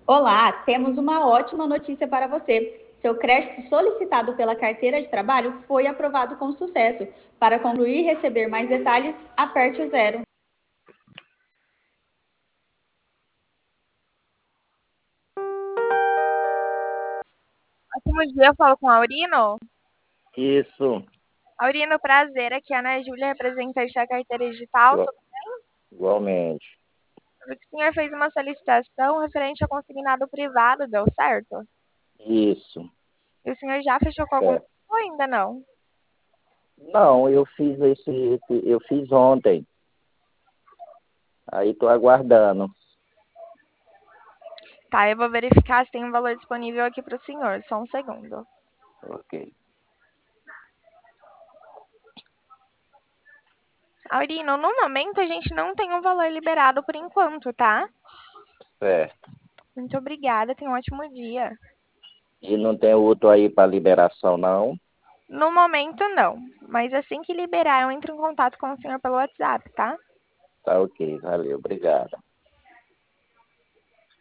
Olá, temos uma ótima notícia para você. Seu crédito solicitado pela carteira de trabalho foi aprovado com sucesso. Para concluir e receber mais detalhes, aperte o zero. Ótimo dia, eu falo com a Aurino. Isso, Aurino, prazer, aqui é a Ana Júlia, representante da carteira digital. igua- igualmente. Sobre que o senhor fez uma solicitação referente ao consignado privado, deu certo? Isso, E o senhor já fechou com algum certo. banco ou ainda não? Não, eu fiz eu fiz ontem. Aí tô aguardando. Tá, eu vou verificar se tem um valor disponível aqui para o senhor, só um segundo. Ok, Aurino, no momento a gente não tem um valor liberado por enquanto, tá? certo. Muito obrigada, tenha um ótimo dia. E não tem outro aí para liberação, não? No momento não, mas assim que liberar eu entro em contato com o senhor pelo WhatsApp, tá? Tá ok, valeu, obrigado.